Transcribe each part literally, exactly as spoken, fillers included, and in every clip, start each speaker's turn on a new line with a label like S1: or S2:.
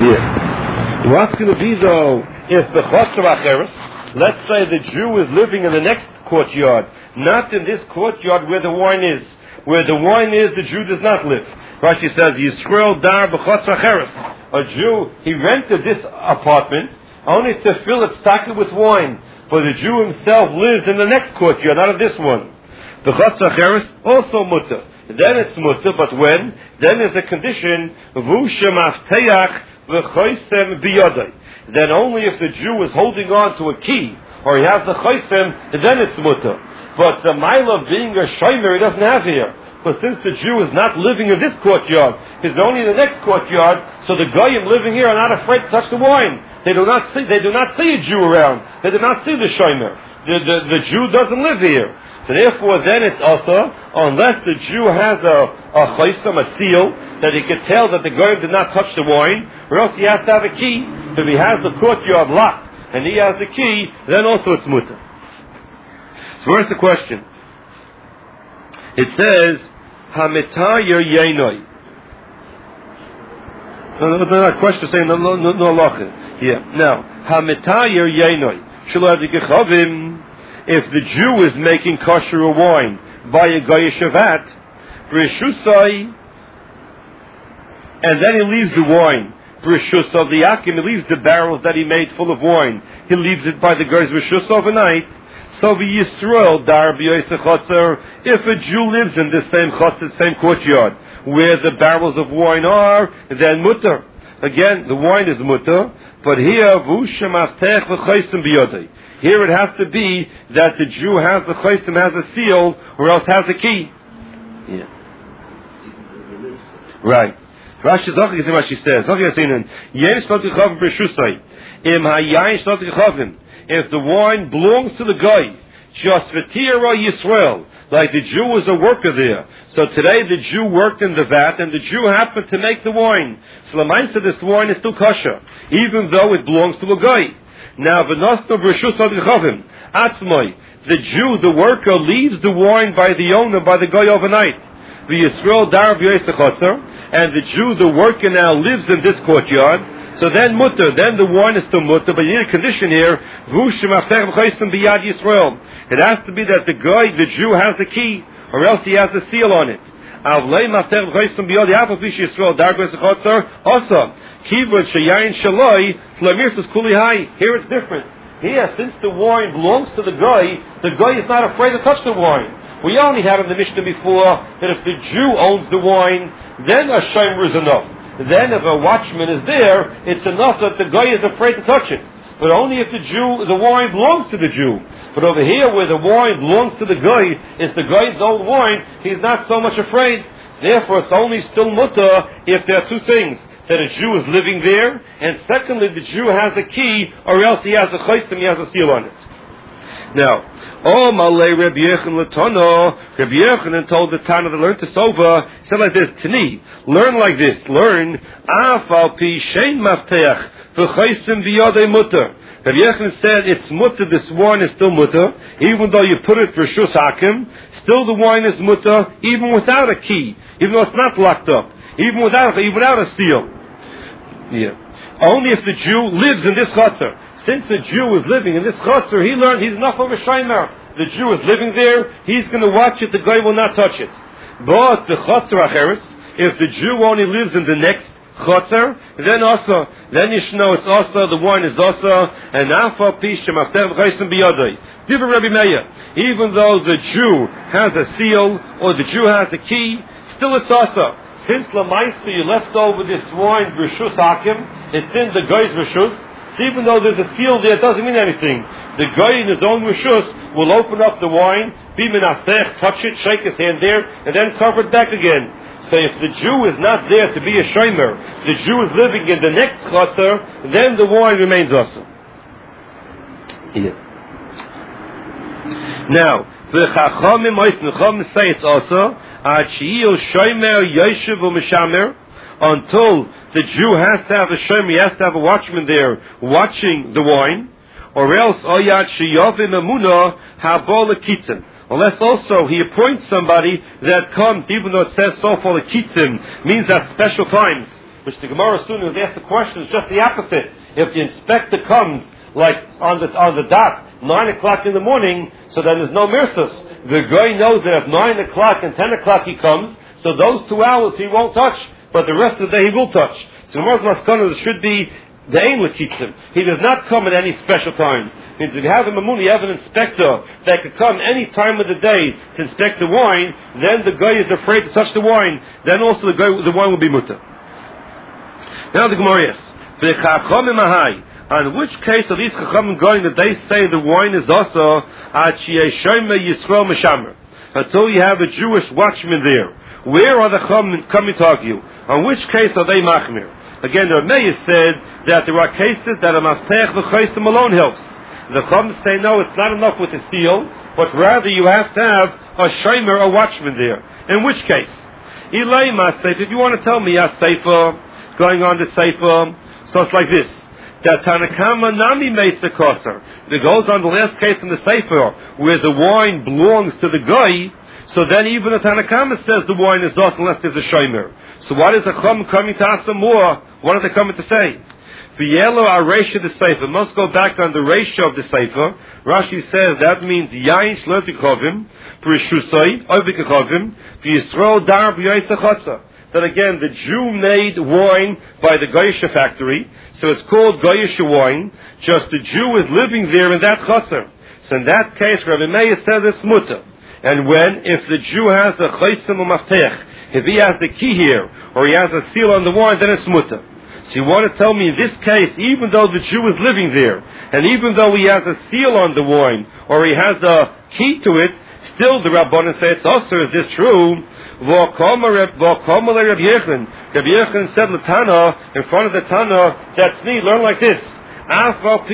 S1: Yeah. What's going to be though if the Chotzer Acheres, let's say the Jew is living in the next courtyard, not in this courtyard where the wine is. Where the wine is, the Jew does not live. Rashi says, Yisrael dar b'chotzer acheres. A Jew, he rented this apartment only to fill its socket with wine. But the Jew himself lives in the next courtyard, not in this one. The chotzer acheres also mutter. Then it's mutter, but when? Then there's a condition, Vu shemafteach v'choisem biyodai. Then only if the Jew is holding on to a key, or he has the choisem, then it's mutter. But the mile of being a shomer he doesn't have here. But since the Jew is not living in this courtyard, he's only in the next courtyard, so the goyim living here are not afraid to touch the wine. They do not see, they do not see a Jew around. They do not see the shomer. The, the, the Jew doesn't live here. So therefore then it's also, unless the Jew has a, a choisem, a seal, that he can tell that the goyim did not touch the wine, or else he has to have a key. If he has the courtyard locked, and he has the key, then also it's mutter. So where's the question? It says, Hamitayer Yainoi. No, no, no, no, question saying no, no, no, no lachin. Yeah. Now, Hamitayer Yainoi. Shalad if the Jew is making kosher wine by a Goyish Shavat, Brishusai, and then he leaves the wine. Brishus of the Akim, he leaves the barrels that he made full of wine. He leaves it by the Goyish Brishus overnight. So be Yisrael dar b'yosech chotzer. If a Jew lives in the same chotzer, same courtyard, where the barrels of wine are, then mutter. Again, the wine is mutter, but here vu shemaftech v'choisem biyodei. Here it has to be that the Jew has the choisem, has a seal, or else has a key. Yeah. Right. Rashi Zachar is what she says. Zachar is saying, "Yesh not gechavim b'shusay. Im hayayin not gechavim." If the wine belongs to the guy, just v'tira Yisrael, like the Jew was a worker there. So today the Jew worked in the vat, and the Jew happened to make the wine. So the mind said this wine is still kosher, even though it belongs to a guy. Now v'nosno b'reshus adichavim atzmai, the Jew, the worker, leaves the wine by the owner, by the guy overnight. The Yisrael dar v'yosechotzer, and the Jew, the worker, now lives in this courtyard. So then mutter, then the wine is still mutter, but you need a condition here, it has to be that the guy, the Jew, has the key, or else he has the seal on it. Also, here it's different. Here, since the wine belongs to the guy, the guy is not afraid to touch the wine. We only had in the Mishnah before that if the Jew owns the wine, then a shomer is enough. Then if a watchman is there, it's enough that the guy is afraid to touch it. But only if the Jew, the wine belongs to the Jew. But over here where the wine belongs to the guy, it's the guy's own wine, he's not so much afraid. Therefore it's only still mutter if there are two things. That a Jew is living there, and secondly the Jew has a key, or else he has a choisem, he has a seal on it. Now, oh, Malay Rabbi Yochanan Latono, Rabbi Yochanan told the Tana that learned this over, he said like this, Tani, learn like this, learn, Afal pi shein mafteach, v'choisem biyodei mutter. Rabbi Yochanan said, it's mutter, this wine is still mutter, even though you put it for shus hakim, still the wine is mutter, even without a key, even though it's not locked up, even without, even without a seal. Yeah. Only if the Jew lives in this chutzner. Since the Jew is living in this chutzner, he learned he's enough of a shomer. The Jew is living there, he's going to watch it, the guy will not touch it. But the chutzner acheres, if the Jew only lives in the next chutzner, then also, then you should know it's also, the wine is also, and afa pishem after v'chaysim biyadai. Different Rabbi Meir. Even though the Jew has a seal, or the Jew has a key, still it's also. Since Lamaisa you left over this wine Rishus Hakim, it's in the guy's Rishus, so even though there's a seal there, it doesn't mean anything. The guy in his own Rishus will open up the wine, be minasech, touch it, shake his hand there, and then cover it back again. So if the Jew is not there to be a shomer, the Jew is living in the next chutzner, then the wine remains also. Yeah. Now, the Chachamim, the Chachamim say it's also, until the Jew has to have a shomer, he has to have a watchman there watching the wine, or else unless also he appoints somebody that comes, even though it says so for the kitzim, means at special times. which the Gemara soon will ask the question is just the opposite. If the inspector comes like on the on the dot nine o'clock in the morning, so then there's no mirsus. The guy knows that at nine o'clock and ten o'clock he comes, so those two hours he won't touch, but the rest of the day he will touch. So Gemara's maskana should be the aim that keeps him. He does not come at any special time. Means if you have a mamun, you have an inspector that could come any time of the day to inspect the wine, then the guy is afraid to touch the wine. Then also the guy, the wine will be mutter. Now the Gemara is, on which case are these chachamim going that they say the wine is also until you have a Jewish watchman there? Where are the chachamim coming to argue? On which case are they machmir? Again, the Rameya said that there are cases that a maftech v'chaysim alone helps. The chachamim say no, it's not enough with the seal, but rather you have to have a shomer, a watchman there. In which case, ilay masayf, if you want to tell me a sefer going on the sefer, so it's like this. That Tanakama Nami makes the koser. It goes on the last case in the Sefer, where the wine belongs to the guy, so then even the Tanakama says the wine is lost unless there's a shomer. So what is the Chum coming to ask them more? What are they coming to say? V'yelo our ratio of the Sefer. Must go back on the ratio of the Sefer. Rashi says that means Yain Shlotikhovim, Prishusoi, Ovikachovim, V'yisrael Dar B'yosachotza. That again, the Jew made wine by the Goyish factory, so it's called Goyish wine, just the Jew is living there in that chotzer. So in that case, Rabbi Meir says it's mutter. And when, if the Jew has a chaysim u'maftech, if he has the key here, or he has a seal on the wine, then it's mutter. So you want to tell me in this case, even though the Jew is living there, and even though he has a seal on the wine, or he has a key to it, still the Rabbanan say it's also, is this true? Rabbi Yechon said Latana, in front of the Tana, that's me, learn like this. Rabbi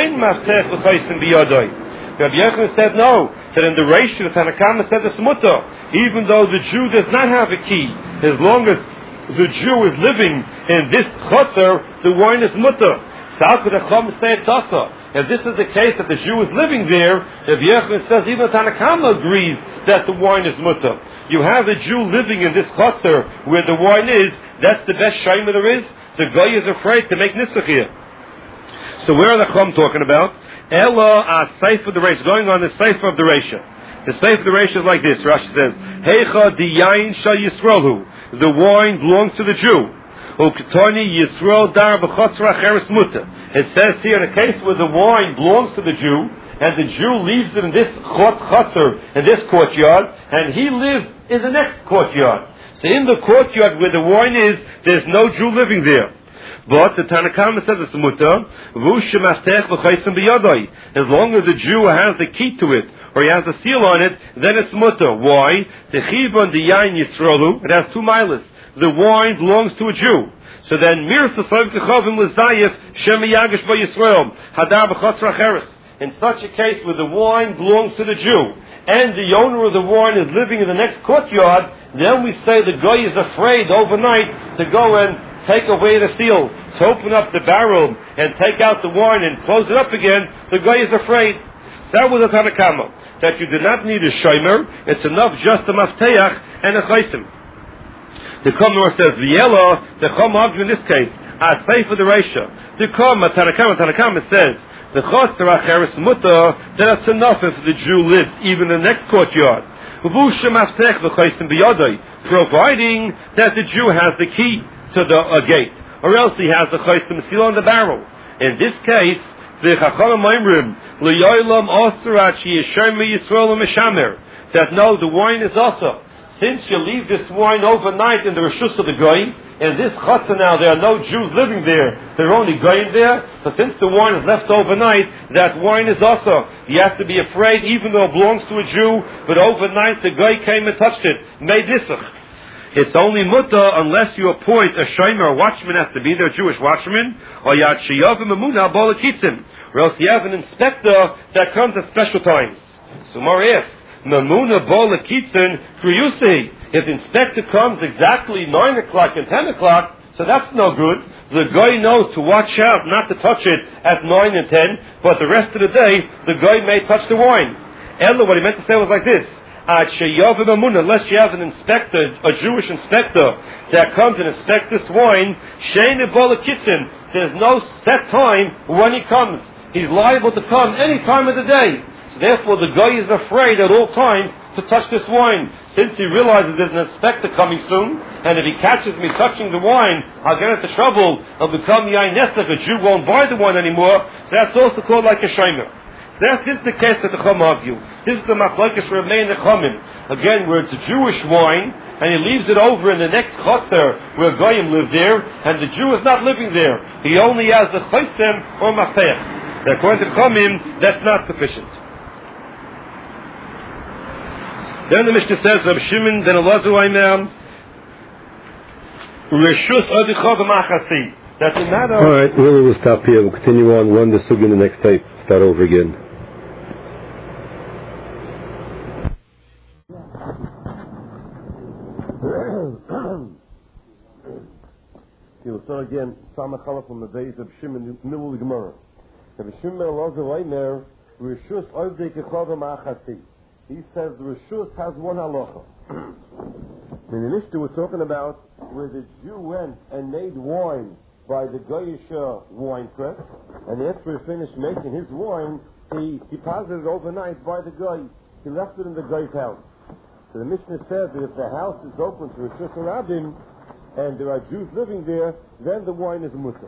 S1: Yechon said no, that in the ratio, the Tanakama said it's mutter, even though the Jew does not have a key, as long as the Jew is living in this chotzer, the wine is mutter. So how could the Chum say it's also? If this is the case that the Jew is living there, Rabbi Yechon says even the Tanakama agrees that the wine is mutter. You have a Jew living in this chotzer where the wine is, that's the best shayma there is. The guy is afraid to make nisach here. So where are the Chum talking about? Ella a sefer the Reisha, going on the sefer of the Reisha. The sefer of the Reisha is like this. Rashi says, Heicha di yain shal Yisraelu. The wine belongs to the Jew. Uketoni Yisrael dar b'chotzer acheres mutter. It says here in a case where the wine belongs to the Jew, and the Jew leaves it in this chotzer, in this courtyard, and he lives in the next courtyard. So in the courtyard where the wine is, there's no Jew living there. But the Tanakama says it's mutter. As long as the Jew has the key to it, or he has a seal on it, then it's mutter. Why? It has two milas. The wine belongs to a Jew. So then, in such a case where the wine belongs to the Jew, and the owner of the wine is living in the next courtyard, then we say the guy is afraid overnight to go and take away the seal, to open up the barrel and take out the wine and close it up again. The guy is afraid. That was a Tanakama, that you do not need a shomer, it's enough just a mafteach and a chaysim. The Komnor says, V'yela, the Chom argue in this case, I say for the Reisha. The Kom, Tanakama, Tanakama says, the Chotzer acheres mutter, that it's enough if the Jew lives even in the next courtyard. Providing that the Jew has the key to the uh, gate, or else he has the chaysim seal on the barrel. In this case, the Chachamim Maimrim, L'yoylam osarachi yishermi Yisrael mishamer, that no, the wine is also. Since you leave this wine overnight in the reshus of the goy, in this chotzer now there are no Jews living there, there are only goyim there, so since the wine is left overnight, that wine is also. You have to be afraid, even though it belongs to a Jew, but overnight the goy came and touched it, made nisach. It's only mutter unless you appoint a shomer, a watchman has to be there, a Jewish watchman, or yad sheyavim emunah bola kitzim, or else you have an inspector that comes at special times. So Mar asks, Mamuna bola kitzin kriyusi. If the inspector comes exactly nine o'clock and ten o'clock, so that's no good. The guy knows to watch out not to touch it at nine and ten, but the rest of the day the guy may touch the wine. Ella, what he meant to say was like this: Unless you have an inspector, a Jewish inspector, that comes and inspects this wine, there's no set time when he comes. He's liable to come any time of the day. So therefore the guy is afraid at all times to touch this wine. Since he realizes there's an inspector coming soon, and if he catches me touching the wine, I'll get into trouble, I'll become Yain Nesach, a Jew won't buy the wine anymore. So that's also called like a Shomer. So that's, this is the case that the Chum argue. This is the Machlokes Remain the Chumim. Again, where it's a Jewish wine, and he leaves it over in the next Chotzer, where Goyim live there, and the Jew is not living there. He only has the Chosem or Mafech. According to the Chumim, that's not sufficient. Then the Mishnah says, Reb Shimon ben Elazar Omer, Reshus Odichov Machasi. That's a matter.
S2: All right, we'll, we'll stop here. We'll continue on. Learn the sugya in the next tape. Start over again. We'll start again. Samachala from the days of Shimon in the middle of the Gemara. Reb Shimon ben Elazar Omer, Reshus Odichov Machasi. He says the Rishus has one halacha. In the Mishnah we're talking about where the Jew went and made wine by the Goyish wine press, and after he finished making his wine, he deposited it overnight by the guy. He left it in the guy's house. So the Mishnah says that if the house is open to Rishus Rabim and there are Jews living there, then the wine is mutter.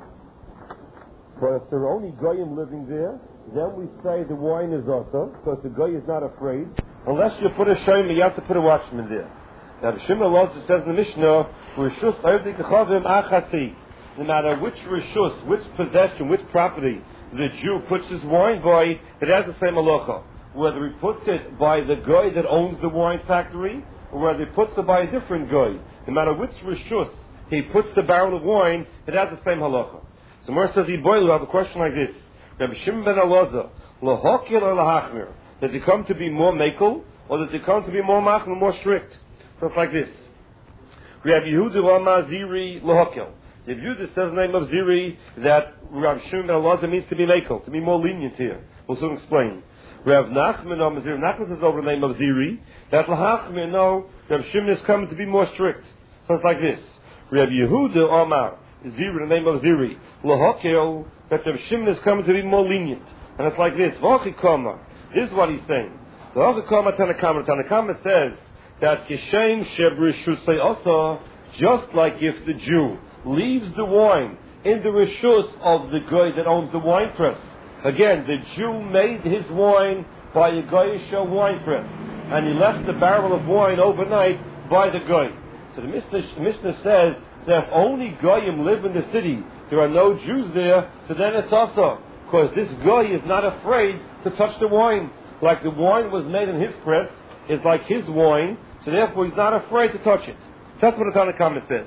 S2: But if there are only Goyim living there, then we say the wine is also, because the guy is not afraid. Unless you put a shomer, you have to put a watchman there. Now the Shimon also says in the Mishnah, Rishus Odichov Machasi. No matter which Rishus, which possession, which property the Jew puts his wine by, it has the same halacha. Whether he puts it by the guy that owns the wine factory, or whether he puts it by a different guy. No matter which Rishus he puts the barrel of wine, it has the same halacha. So Mer says, Yiboilu, I have a question like this. Rabbi Shimon ben Elazar, lahokil or lahachmir? Does he come to be more makel, or does he come to be more machmir, more strict? So it's like this. Rabbi Yehuda Rama Ziri lahokil. Rabbi Yehuda says the name of Ziri that Rabbi Shimon ben Elazar means to be makel, to be more lenient here. We'll soon explain. Rabbi Nachman Om Ziri, Nachman says over the name of Ziri that lahachmir, no, Rabbi Shimon is coming to be more strict. So it's like this. Rabbi Yehuda Omar Ziri, the name of Ziri lahokil, that Rabbi Shimon is coming to be more lenient. And it's like this. V'achikama. This is what he's saying. The V'achikama Tanakama. Tanakama says that Kishem Shebrishusay also, just like if the Jew leaves the wine in the Rishus of the guy that owns the wine press. Again, the Jew made his wine by a Goyish wine press, and he left the barrel of wine overnight by the guy. So the Mishnah, Mishnah says that if only Goyim live in the city, there are no Jews there, so then it's also, because this guy is not afraid to touch the wine. Like the wine was made in his press, is like his wine, so therefore he's not afraid to touch it. That's what the Tanakhama says.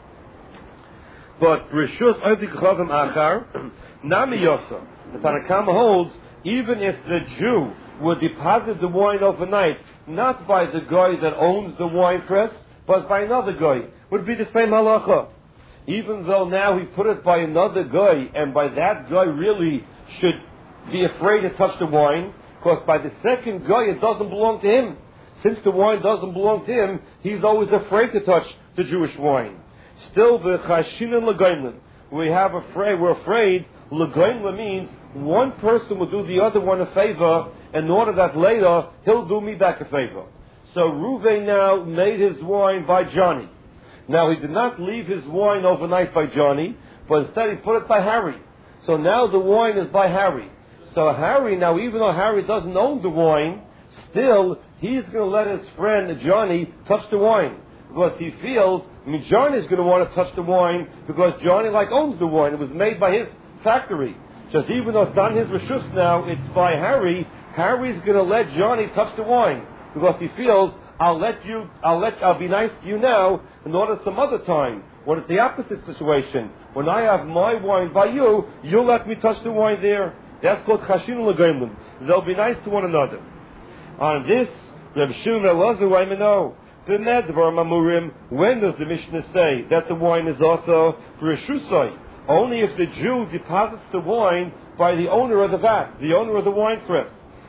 S2: But Rishus Odichov Achar, Nami Yosa, the Tanakhama holds, even if the Jew would deposit the wine overnight, not by the guy that owns the wine press, but by another guy, would be the same halacha. Even though now he put it by another guy, and by that guy really should be afraid to touch the wine, because by the second guy it doesn't belong to him. Since the wine doesn't belong to him, he's always afraid to touch the Jewish wine. Still, the chashin and legoimlin, we have afraid, we're afraid, legoimlin means one person will do the other one a favor, in order that later he'll do me back a favor. So Reuven now made his wine by Johnny. Now he did not leave his wine overnight by Johnny, but instead he put it by Harry. So now the wine is by Harry. So Harry, now even though Harry doesn't own the wine, still he's going to let his friend Johnny touch the wine. Because he feels, I mean, Johnny's going to want to touch the wine because Johnny like owns the wine. It was made by his factory. Just even though it's not his reshus now, it's by Harry. Harry's going to let Johnny touch the wine because he feels, I'll let you, I'll let, I'll be nice to you now in order some other time. When it's the opposite situation, when I have my wine by you, you'll let me touch the wine there. That's called chashin l'goimlim. They'll be nice to one another. On this, Reb Shimon ben Elazar, I know. The Nedvar Mamurim, when does the Mishnah say that the wine is also for a shusai? Only if the Jew deposits the wine by the owner of the vat, the owner of the wine press.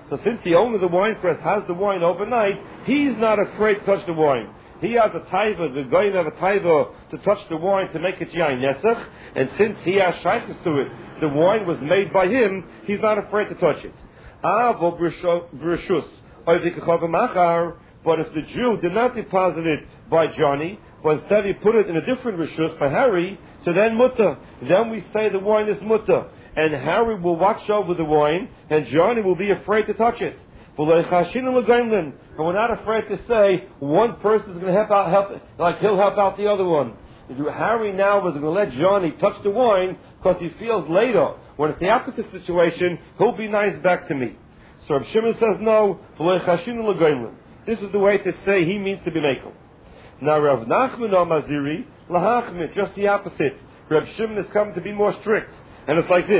S1: So since the owner of the wine press has the wine overnight, he's not afraid to touch the wine. He has a taiva, the goyim have a taiva to touch the wine to make it yain nesach, and since he has shaykhs to it, the wine was made by him, he's not afraid to touch it. Avo brishus, but if the Jew did not deposit it by Johnny, but instead he put it in a different rishus by Harry, so then mutter. Then we say the wine is mutter, and Harry will watch over the wine, and Johnny will be afraid to touch it. And we're not afraid to say one person is going to help out, help, like he'll help out the other one. Harry now is going to let Johnny touch the wine because he feels later, when it's the opposite situation, he'll be nice back to me. So Reb Shimon says no. This is the way to say he means to be makel. Now Rav Nachman or Maziri lahachmit, just the opposite. Reb Shimon is coming to be more strict, and it's like this.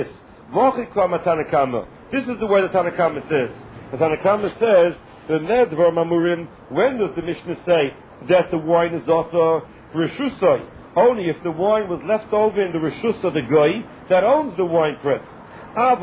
S1: This is the way the Tanakama says. The Tanakama says the Nedvar Mamurim. When does the Mishnah say that the wine is also reshusay? Only if the wine was left over in the reshus of the guy that owns the wine press. But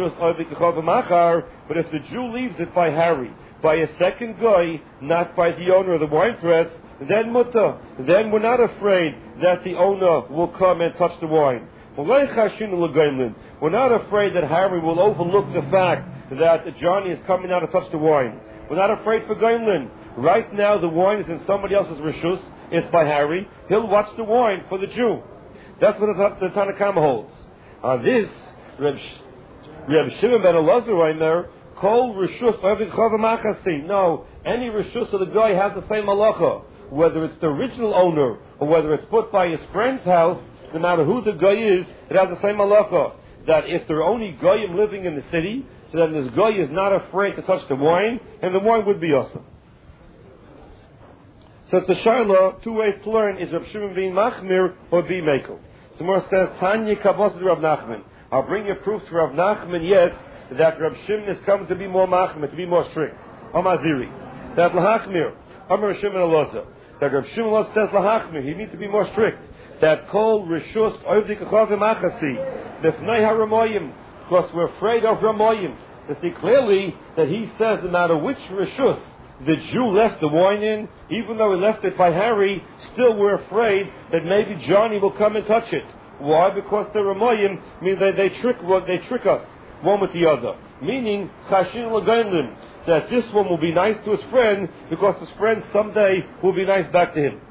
S1: if the Jew leaves it by Harry, by a second guy, not by the owner of the wine press, then mutter. Then we're not afraid that the owner will come and touch the wine. We're not afraid that Harry will overlook the fact that Johnny is coming out to touch the wine. We're not afraid for Goimlin. Right now the wine is in somebody else's rishus. It's by Harry. He'll watch the wine for the Jew. That's what the Tanakama holds. On this, Reb, Reb Shimon ben Elazar right there, Kol rishus machasi. No, any rishus of the guy has the same halacha. Whether it's the original owner or whether it's put by his friend's house, no matter who the guy is, it has the same halacha. That if there are only goyim living in the city, so that this guy is not afraid to touch the wine, and the wine would be awesome. So it's a shaila, two ways to learn, is Reb Shimon being machmir or be mekel. So more says, Tanya kabos to Rav Nachman. I'll bring you proof to Rav Nachman, yes, that Reb Shimon is coming to be more machmir, to be more strict. Amaziri. That lahachmir, Amar Reb Shimon Elazar. That Reb Shimon Elazar says lahachmir, he needs to be more strict. That kol rishus oivdik achavim achasi, b'fnei haramoyim, because we're afraid of ramoyim. To see clearly that he says no matter which rishus the Jew left the wine in, even though he left it by Harry, still we're afraid that maybe Johnny will come and touch it. Why? Because the ramoyim mean they, they trick they trick us one with the other. Meaning chashin l'gaimlim, that this one will be nice to his friend because his friend someday will be nice back to him.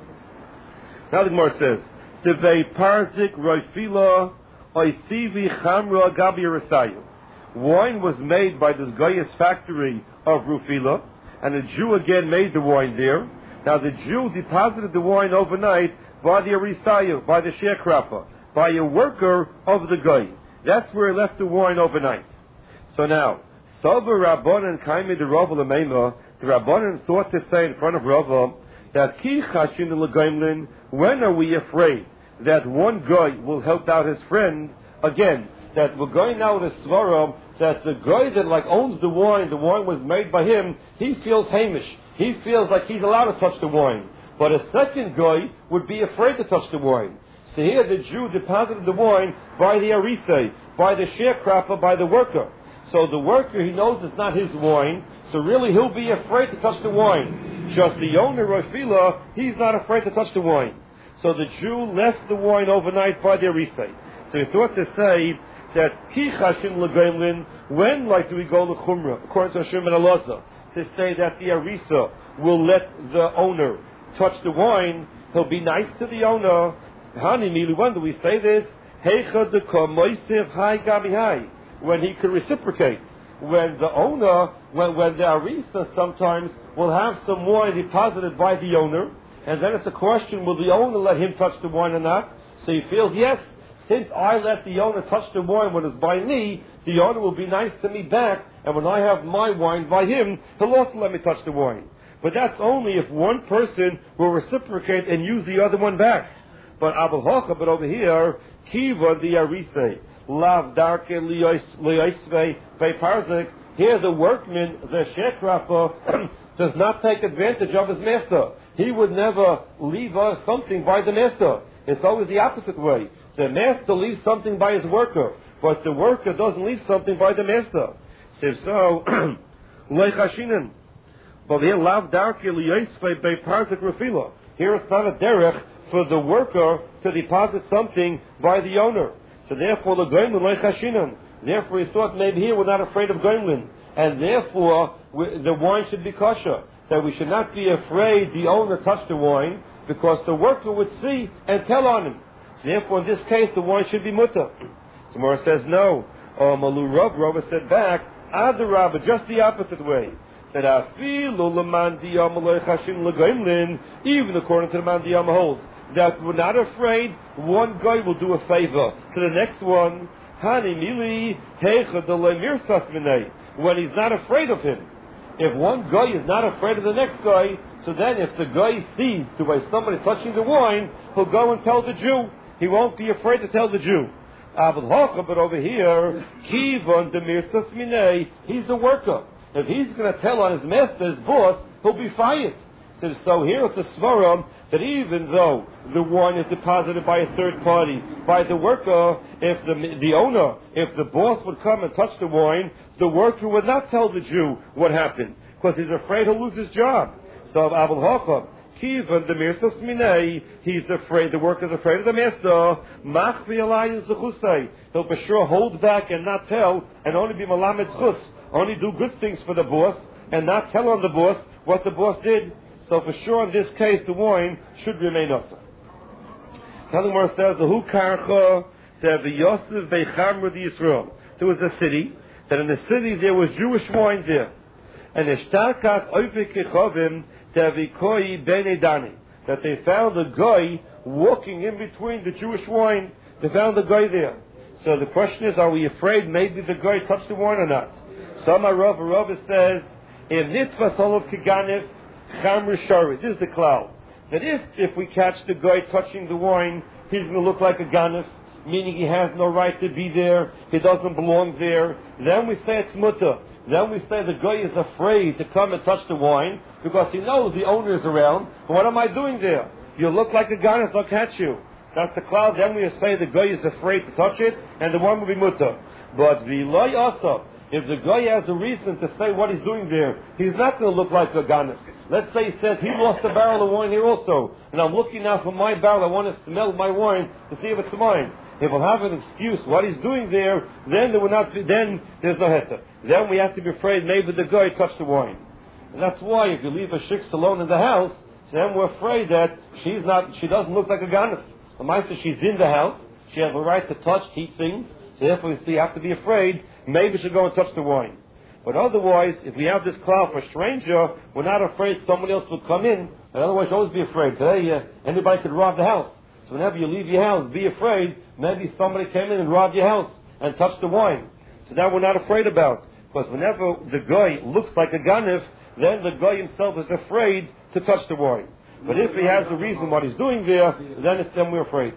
S1: Now the Gemara says, "Tevei parzik roifila oisivi chamra gabi rasayu." Wine was made by this Gaius factory of Rufila, and a Jew again made the wine there. Now the Jew deposited the wine overnight by the Arisayu, by the sharecropper, by a worker of the Gai. That's where he left the wine overnight. So now, Sober Rabbanan Kaimi the Rav Lamema, the Rabbanan thought to say in front of Rav that Ki Chashin L'Gaimlin, when are we afraid that one guy will help out his friend? Again, that we're going now with a svaram that the guy that like owns the wine, the wine was made by him, he feels hamish. He feels like he's allowed to touch the wine. But a second guy would be afraid to touch the wine. So here the Jew deposited the wine by the arisei, by the sharecropper, by the worker. So the worker, he knows it's not his wine, so really he'll be afraid to touch the wine. Just the owner, Rafila, he's not afraid to touch the wine. So the Jew left the wine overnight by the arisei. So he thought to say that ki chashin l'gaimlin, when like do we go l'chumra, according to Hashem and Elazar, to say that the arisa will let the owner touch the wine, he'll be nice to the owner. Hani mili, when do we say this? Heicha deka moisiv hai gabi hai, when he could reciprocate. When the owner, when, when the arisa sometimes will have some wine deposited by the owner, and then it's a question, will the owner let him touch the wine or not? So he feels, yes, since I let the owner touch the wine when it's by me, the owner will be nice to me back, and when I have my wine by him, he'll also let me touch the wine. But that's only if one person will reciprocate and use the other one back. But Abel Hocha, but over here, Kiva the Arise, Lav Darke Liyoisve Parzik, here the workman, the sharecropper, does not take advantage of his master. He would never leave us something by the master. It's always the opposite way. The master leaves something by his worker, but the worker doesn't leave something by the master.
S2: So, so Leichashinen. But here, lav darki liyaisvei bei parzik refila. Here it's not a derech for the worker to deposit something by the owner. So therefore, the goimlin leichashinen. Therefore, he thought maybe here we're not afraid of goimlin, and therefore we, the wine should be kosher. That we should not be afraid the owner touched the wine, because the worker would see and tell on him. So therefore, in this case, the wine should be mutter. So Mora says no. Or Malu Rav, Rav said back, Adarabba, just the opposite way. That afilu leman diyam loy chashin legoimlin, even according to the man diyam holds, that we're not afraid one guy will do a favor to the next one. Hani mili heicha delay mirsas minay, when he's not afraid of him. If one guy is not afraid of the next guy, so then if the guy sees the way somebody's touching the wine, he'll go and tell the Jew. He won't be afraid to tell the Jew. But over here, kivon demirsas minay, he's the worker. If he's going to tell on his master, his boss, he'll be fired. So, so here it's a svaram that even though the wine is deposited by a third party, by the worker, if the the owner, if the boss would come and touch the wine, the worker would not tell the Jew what happened, because he's afraid he'll lose his job. So Abul Hocham, Kivan the mirsas minay, he's afraid, the worker's afraid of the master. Machvi alayim zechusay, he'll for sure hold back and not tell, and only be malamed zchus, only do good things for the boss, and not tell on the boss what the boss did. So for sure in this case the wine should remain also. Talimor says the Hu Karcha the Yosef Beichamr the Yisrael. There was a city, that in the city there was Jewish wine there. And Eshtarkat Oifik Kechovim Tevikoi Bene Dani. That they found a guy walking in between the Jewish wine. They found a guy there. So the question is, are we afraid maybe the guy touched the wine or not? Some Rav Rav says, in Nitzvah Solov Kiganif Chamr Shari. This is the cloud. That if, if we catch the guy touching the wine, he's going to look like a ganif, meaning he has no right to be there, he doesn't belong there. Then we say it's mutter. Then we say the guy is afraid to come and touch the wine, because he knows the owner is around. But what am I doing there? You look like a ganif, I'll catch you. That's the cloud. Then we say the guy is afraid to touch it, and the wine will be mutter. But the loy also, if the guy has a reason to say what he's doing there, he's not going to look like a ganif. Let's say he says he lost a barrel of wine here also, and I'm looking now for my barrel. I want to smell my wine to see if it's mine. If we'll have an excuse what he's doing there, then there will not be, then there's no heter. Then we have to be afraid maybe the guy touched the wine. And that's why if you leave a shik's alone in the house, then we're afraid that she's not, she doesn't look like a ganif. The meister, she's in the house, she has a right to touch, keep things, so therefore you see, you have to be afraid, maybe she'll go and touch the wine. But otherwise, if we have this cloud for a stranger, we're not afraid somebody else will come in. And otherwise, you always be afraid. Today, uh, anybody could rob the house. So whenever you leave your house, be afraid. Maybe somebody came in and robbed your house and touched the wine. So that we're not afraid about. Because whenever the guy looks like a ganif, then the guy himself is afraid to touch the wine. But if he has a reason what he's doing there, then it's then we're afraid.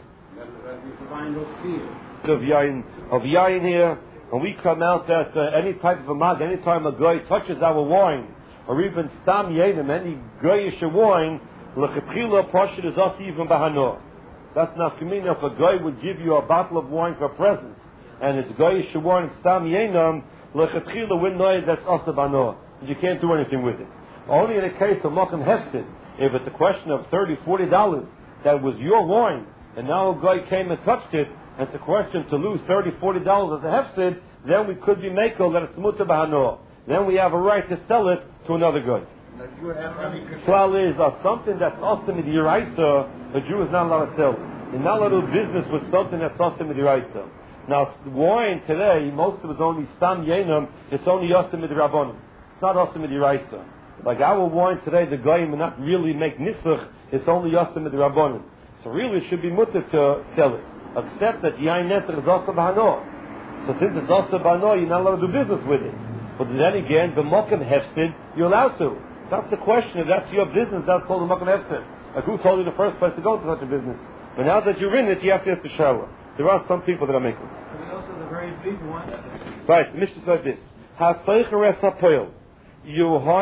S2: Of yain, of yain here. And we come out that uh, any type of a mag, any time a guy touches our wine, or even stam yenim, any guyish wine, l'chetchila pashit is us even bahano. That's not coming. If a guy would give you a bottle of wine for a present, and it's guyish wine, stam yenim, l'chetchila we know that's us bahano. You can't do anything with it. Only in a case of makom hefsid, if it's a question of thirty, forty dollars, that was your wine, and now a guy came and touched it, and it's a question to lose thirty, forty dollars as a hefsid, then we could be makel that it's muta b'hanoah. Then we have a right to sell it to another guy. Klal is uh, something that's awesome in the Yeraisa, a Jew is not allowed to sell. You're not allowed to do business with something that's awesome in the Yeraisa. Now, wine today, most of it's only stam yenam, it's only awesome in the Rabbanim. It's not awesome in the Yeraisa. Like our wine today, the guy will not really make nisach, it's only awesome in the Rabbanim. So really it should be muta to sell it. Except that yain neter is also b'hanoah. So since it's also b'hanoah, you're not allowed to do business with it. But then again, the mokum hefsid, you're allowed to. That's the question. If that's your business, that's called the mokum hefsid. Like who told you the first place to go to such a business? But now that you're in it, you have to ask the shower. There are some people that are making it.
S3: But also the very big one.
S2: Right, the Mishnah said this. Ha-seicher es ha-poel. You